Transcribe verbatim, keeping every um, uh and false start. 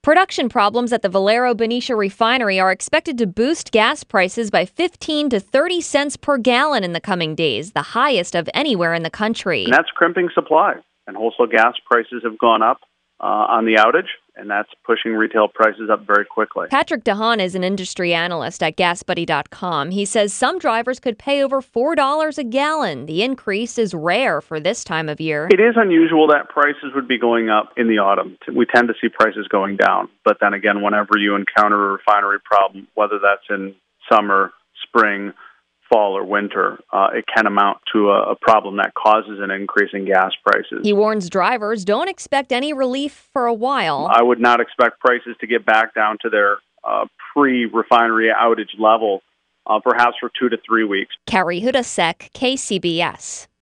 Production problems at the Valero Benicia refinery are expected to boost gas prices by fifteen to thirty cents per gallon in the coming days, the highest of anywhere in the country. And that's crimping supply. And wholesale gas prices have gone up uh, on the outage, and that's pushing retail prices up very quickly. Patrick DeHaan is an industry analyst at gas buddy dot com. He says some drivers could pay over four dollars a gallon. The increase is rare for this time of year. It is unusual that prices would be going up in the autumn. We tend to see prices going down. But then again, whenever you encounter a refinery problem, whether that's in summer, spring, fall, or winter, uh, it can amount to a, a problem that causes an increase in gas prices. He warns drivers don't expect any relief for a while. I would not expect prices to get back down to their uh, pre-refinery outage level, uh, perhaps for two to three weeks. Carrie Hudasek, K C B S.